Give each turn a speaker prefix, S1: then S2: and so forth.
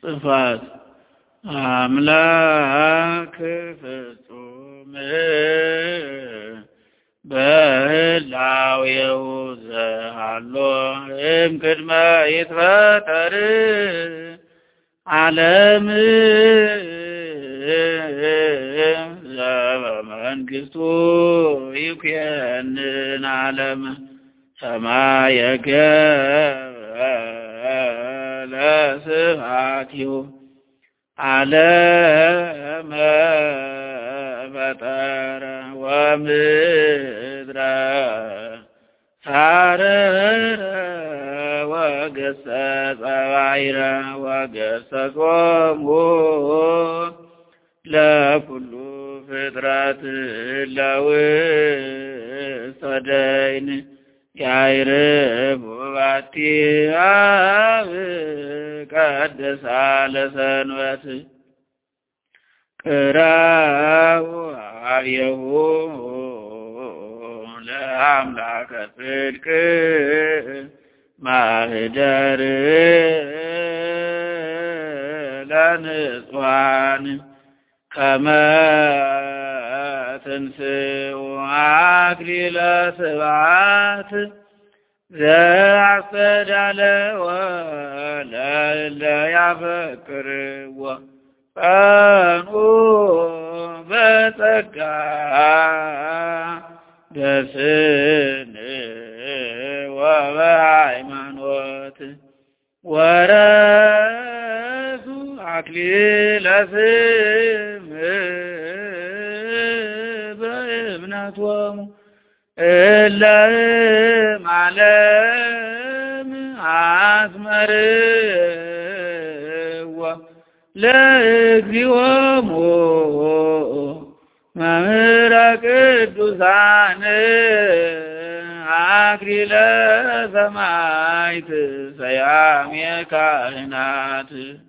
S1: ጽፋት አምላክ ፍጹም በህላዌው ዘሃሎ እምቅድመ ይትፈጠር ዓለም ዘበመንግሥቱ ይኩነን ዓለም ሰማየ ገብረ ስብሐቲሁ ዓለመ ፈጠረ ወምድረ ሣረረ ወገሠጸ ባሕረ ወገሠጾሙ ለኵሉ ፍጥረት ለውስተ ደይን ያዕርፉ ባቲ አብ ቀድሳ ለሰንበት ቅረቡ አብየሁ ለአምላከ ጽድቅ ማኅደር ለንጹሐን ከመ ትንሥኡ አክሊለ ስብሐት ዘአስተዳለወ ለእለ ያፈቅርዎ ጸንዑ በጸጋ በስንዕ ወበሃይማኖት ወረሱ አክሊለ በእምነቶሙ እለ እምዓለም አስመርዎ ለእግዚኦሙ መምህረ ቅዱሳን አክሊለ ሰማዕት ሰያሜ ካህናት